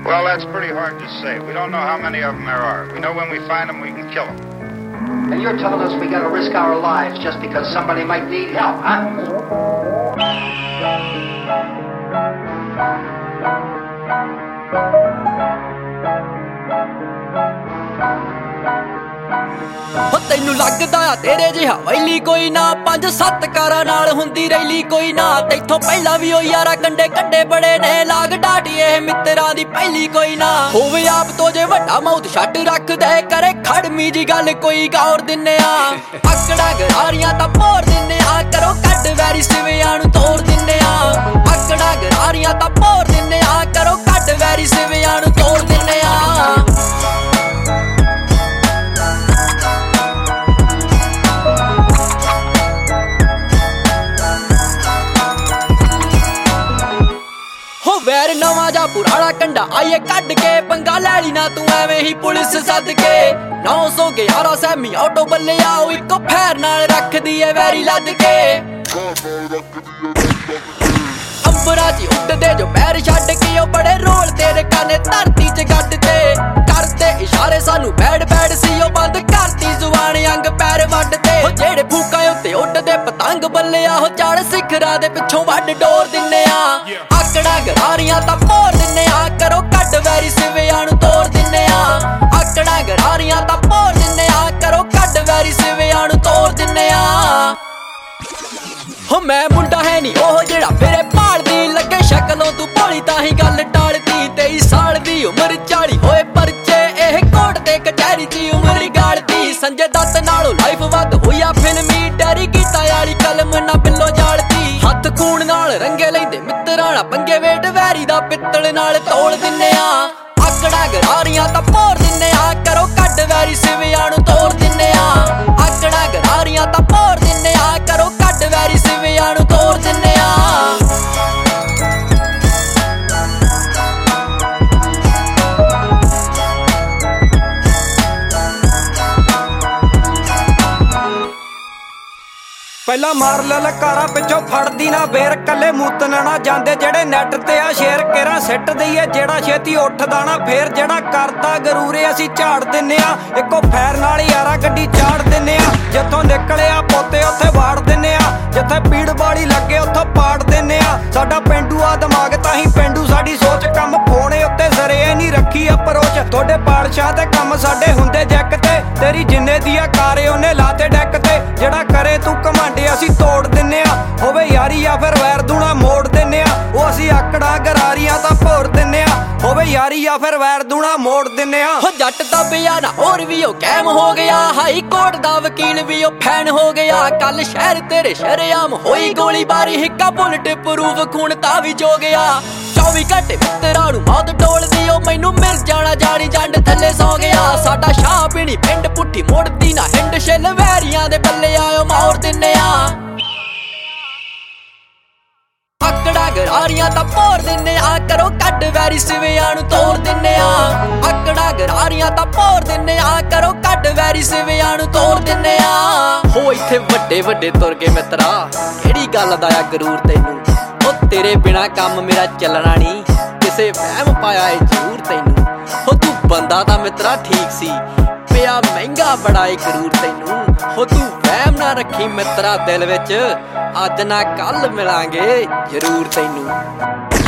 Well, that's pretty hard to say. We don't know how many of them there are. We know when we find them, we can kill them. And you're telling us we gotta risk our lives just because somebody might need help, huh? ਤੈਨੂੰ ਲੱਗਦਾ ਆ ਤੇਰੇ ਜਿਹਾ ਵੈਲੀ ਕੋਈ ਨਾ 5-7 ਕਾਰਾਂ ਨਾਲ ਹੁੰਦੀ ਰੈਲੀ ਕੋਈ ਨਾ ਤੈਥੋਂ ਪਹਿਲਾਂ ਵੀ ਉਹ ਯਾਰਾ ਕੰਡੇ ਕੱਢੇ ਬੜੇ ਨੇ ਲਾਗ ਡਾਟੀ ਇਹ ਮਿੱਤਰਾਂ ਦੀ ਪਹਿਲੀ ਕੋਈ ਨਾ ਹੋਵੇ ਆਪ ਤੋਂ ਜੇ ਵੱਡਾ ਮੌਤ ਛੱਡ ਰੱਖਦੇ ਕਰੇ ਖੜਮੀ ਜੀ ਗੱਲ ਕੋਈ ਗੌਰ ਦਿੰਨੇ ਆ ਆਕੜਾ ਗਰਾਰੀਆਂ ਤਾਂ ਭੋਰ ਦਿੰਨੇ ਆ ਕਰੋ ਕੱਢ ਵੈਰੀ ਸਿਵਿਆਂ ਨੂੰ ਤੋੜ ਦਿੰਨੇ ਆ ਆਕੜਾ ਗਰਾਰੀਆਂ ਤਾਂ ਭੋਰ ਦਿੰਨੇ ਆ ਕਰੋ ਕੱਢ ਵੈਰੀ ਸਿਵਿਆਂ ਨੂੰ ਤੋੜ ਦਿੰਨੇ ਆ ਵੈਰ ਨਵਾਂ ਜਾਂ ਪੁਰਾਣਾ ਕੰਡਾ ਆਈਏ ਕੱਢ ਕੇ ਪੰਗਾ ਲੈ ਲਈ ਨਾ ਤੂੰ ਐਵੇਂ ਹੀ ਪੁਲਿਸ ਸੱਦ ਕੇ 911 ਸੈਮੀ ਆਟੋ ਬੱਲਿਆ ਉਹ ਇੱਕੋ ਫੈਰ ਨਾਲ ਰੱਖਦੀ ਏ ਵੈਰੀ ਲੱਦ ਕੇ ਅੰਬਰਾਂ 'ਚ ਉੱਡਦੇ ਜੋ ਪੈਰ ਛੱਡ ਕੇ ਉਹ ਬੜੇ ਰੋਲ ਤੇਰੇ ਕਾਨੇ ਧਰਤੀ 'ਚ ਗੱਡ ਤੇ ਕਰਦੇ ਇਸ਼ਾਰੇ ਸਾਨੂੰ ਬੈਡ ਬੈਡ ਸੀ ਉਹ ਬੰਦ ਕਰਤੀ ਜ਼ੁਬਾਨ ਅੰਗ ਪੈਰ ਵੱਢ ਤੇ ਉਹ ਜਿਹੜੇ ਫੂਕਾਂ ਉੱਤੇ ਉੱਡਦੇ ਪਤੰਗ ਬੱਲਿਆ ਉਹ ਚੜ ਸਿਖਰਾਂ ਦੇ ਪਿੱਛੋਂ ਵੱਢ ਡੋਰ ਦਿੰਨੇ ਆ ਆਕੜਾ ਗਰਾਰੀਆਂ ਤਾਂ ਭੋਰ ਦਿੰਨੇ ਆ ਕਰੋ ਕੱਢ ਵੈਰੀ ਸਿਵਿਆਂ ਨੂੰ ਤੋੜ ਦਿੰਨੇ ਆ ਆਕੜਾ ਗਰਾਰੀਆਂ ਤਾਂ ਭੋਰ ਦਿੰਨੇ ਆ ਕਰੋ ਕੱਢ ਵੈਰੀ ਸਿਵਿਆਂ ਨੂੰ ਤੋੜ ਦਿੰਨੇ ਆ ਹੋ ਮੈਂ ਮੁੰਡਾ ਹੈ ਨੀ ਉਹ ਜਿਹੜਾ ਫਿਰੇ ਭਾਲਦੀ ਲੱਗੇ ਸ਼ਕਲੋਂ ਤੂੰ ਭੋਲੀ ਤਾਂ ਹੀ ਗੱਲ ਟਾਲਦੀ 23 ਸਾਲ ਦੀ ਉਮਰ 40 ਹੋਏ ਪਰਚੇ ਇਹ ਕੋਰਟ ਤੇ ਕਚਹਿਰੀ 'ਚ ਉਮਰ ਗਾਲਦੀ ਸੰਜੇ ਦੱਤ ਨਾਲੋਂ ਲਾਈਫ ਵੱਧ ਹੋਇਆ ਫਿਲਮੀ ਡੈਰੀ ਗੀਤਾ ਵਾਲੀ ਕਲਮ ਨਾ ਬਿੱਲੋ ਜਾਲਦੀ ਹੱਥ ਖੂਨ ਨਾਲ ਰੰਗੇ ਲੈਂਦੇ ਮਿੱਤਰਾਂ ਨਾਲ ਪੰਗੇ ਵੇਟ ਵੈਰੀ ਦਾ ਪਿੱਤਲ ਨਾਲ ਤੋੜ ਦਿੰਨੇ ਆ ਆਕੜਾ ਗਰਾਰੀਆਂ ਤਾਂ ਭੋਰ ਦਿੰਨੇ ਆ ਕਰੋ ਕੱਢ ਵੈਰੀ ਸਿਵਿਆਂ ਨੂੰ ਤੋੜ ਦਿੰਨੇ ਆ ਆਕੜਾ ਗਰਾਰੀਆਂ ਤਾਂ ਭੋਰ ਦਿੰਨੇ ਆ ਕਰੋ ਕੱਢ ਵੈਰੀ ਸਿਵਿਆਂ ਨੂੰ ਤੋੜ ਦਿੰਨੇ ਆ ਪਹਿਲਾਂ ਮਾਰ ਲੈ ਲਕਾਰਾ ਪਿੱਛੋਂ ਫੜਦੀ ਨਾ ਬੇਰ ਕੱਲੇ ਮੂਤਨ ਨਾ ਜਾਂਦੇ ਜਿਹੜੇ ਨੈਟ ਤੇ ਆ ਸ਼ੇਰ ਕੇਰਾ ਸਿੱਟ ਦਈਏ ਜਿਹੜਾ ਛੇਤੀ ਉੱਠਦਾ ਨਾ ਫੇਰ ਜਿਹੜਾ ਕਰਦਾ ਗਰੂਰੇ ਅਸੀਂ ਝਾੜ ਦਿੰਨੇ ਆ ਇੱਕੋ ਫੈਰ ਨਾਲ ਯਾਰਾ ਗੱਡੀ ਚਾੜ ਦਿੰਨੇ ਆ ਜਿੱਥੋਂ ਨਿਕਲਿਆ ਪੋਤੇ ਉੱਥੇ ਵਾੜ ਦਿੰਨੇ ਆ ਜਿੱਥੇ ਪੀੜ ਬਾੜੀ ਲੱਗੇ ਉੱਥੋਂ ਪਾੜ ਦਿੰਨੇ ਆ ਸਾਡਾ ਪੇਂਡੂ ਆ ਦਿਮਾਗ ਤਾਂ ਹੀ ਪੇਂਡੂ ਸਾਡੀ ਸੋਚ ਕੰਮ ਫੋਨੇ ਉੱਤੇ ਜ਼ਰੇ ਨਹੀਂ ਰੱਖੀ ਅਪਰੋਚ ਤੁਹਾਡੇ ਪਾਲਸ਼ਾਹ ਤੇ ਕੰਮ ਸਾਡੇ ਹੁੰਦੇ ਜੈਕ ਤੇ ਤੇਰੀ ਜਿੰਨੇ ਦੀ ਆ ਕਾਰੇ ਉਹਨੇ ਲਾਤੇ ਡੈਕ ਤੇ ਜਿਹੜਾ ਕਰੇ ਤੂੰ ਅਸੀਂ ਤੋੜ ਦਿੰਨੇ ਆ ਹੋਵੇ ਯਾਰੀ ਜਾਂ ਫਿਰ ਵੈਰ ਦੂਣਾ ਮੋੜ ਦਿੰਨੇ ਆ ਉਹ ਅਸੀਂ ਆਕੜਾ ਗਰਾਰੀਆਂ ਤਾਂ ਭੋਰ ਦਿੰਨੇ ਆ ਹੋਵੇ ਯਾਰੀ ਜਾਂ ਫਿਰ ਵੈਰ ਦੂਣਾ ਮੋੜ ਦਿੰਨੇ ਆ ਹੋ ਜੱਟ ਦੱਬਿਆ ਨਾ ਹੋਰ ਵੀ ਉਹ ਕੈਮ ਹੋ ਗਿਆ ਹਾਈ ਕੋਰਟ ਦਾ ਵਕੀਲ ਵੀ ਉਹ ਫੈਨ ਹੋ ਗਿਆ ਕੱਲ ਸ਼ਹਿਰ ਤੇਰੇ ਸ਼ਰੇਆਮ ਹੋਈ ਗੋਲੀਬਾਰੀ ਹਿੱਕਾ ਬੁਲਟ ਪ੍ਰੂਫ ਖੂਨ ਤਾਂ ਵੀ ਜੋ ਗਿਆ 24 ਘੰਟੇ ਮਿੱਤਰਾਂ ਨੂੰ ਮੌਤ ਡੋਲਦੀ ਉਹ ਮੈਨੂੰ ਮਿਲ ਜਾਣਾ ਜਾਣੀ ਜੰਡ ਥੱਲੇ ਸੌ ਗਿਆ ਸਾਡਾ ਸ਼ਾਹ ਪੀਣੀ ਪਿੰਡ ਪੁੱਠੀ ਮੁੜਦੀ ਨਾ ਹਿੰਡ ਛਿੱਲ ਵੈਰੀਆਂ ਦੇ ਬੱਲੇ ਆਇਓ ਮੌਰ ਦਿੰਨੇ ਆ ਆਕੜਾ ਗਰਾਰੀਆਂ ਤਾਂ ਭੋਰ ਦਿੰਨੇ ਆ ਕਰੋ ਕੱਢ ਵੈਰੀ ਸਿਵਿਆਂ ਨੂੰ ਤੋੜ ਦਿੰਨੇ ਆ ਆਕੜਾ ਗਰਾਰੀਆਂ ਤਾਂ ਭੋਰ ਦਿੰਨੇ ਆ ਕਰੋ ਕੱਢ ਵੈਰੀ ਸਿਵਿਆਂ ਨੂੰ ਤੋੜ ਦਿੰਨੇ ਆ ਹੋ ਇੱਥੇ ਵੱਡੇ ਵੱਡੇ ਤੁਰ ਕੇ ਮਿੱਤਰਾ ਕਿਹੜੀ ਗੱਲ ਦਾ ਆ ਗਰੂਰ ਤੈਨੂੰ ਉਹ ਤੇਰੇ ਬਿਨਾ ਕੰਮ ਮੇਰਾ ਚੱਲਣਾ ਨਹੀਂ ਕਿਸੇ ਵਹਿਮ ਪਾਇਆ ਏ ਜ਼ਰੂਰ ਤੈਨੂੰ ਹੋ ਤੂੰ ਬੰਦਾ ਤਾਂ ਮਿੱਤਰਾ ਠੀਕ ਸੀ ਪਿਆ ਮਹਿੰਗਾ ਬੜਾ ਏ ਗਰੂਰ ਤੈਨੂੰ ਹੋ ਤੂੰ ਵਹਿਮ ਨਾ ਰੱਖੀ ਮਿੱਤਰਾ ਦਿਲ ਵਿੱਚ ਅੱਜ ਨਾ ਕੱਲ ਮਿਲਾਂਗੇ ਜ਼ਰੂਰ ਤੈਨੂੰ